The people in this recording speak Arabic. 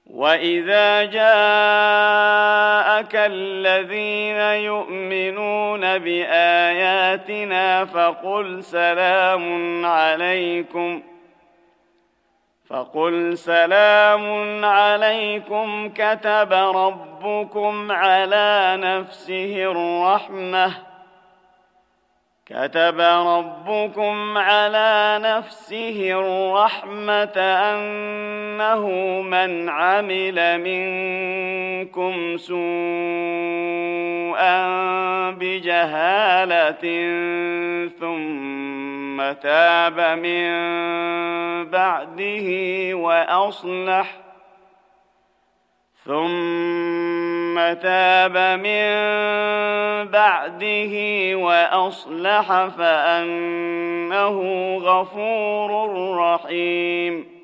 وإذا جاءك الذين يؤمنون بآياتنا فقل سلام عليكم كتب ربكم على نفسه الرحمة أنه من عمل منكم سوءا بجهالة ثم تاب من بعده وأصلح فأنه غفور رحيم.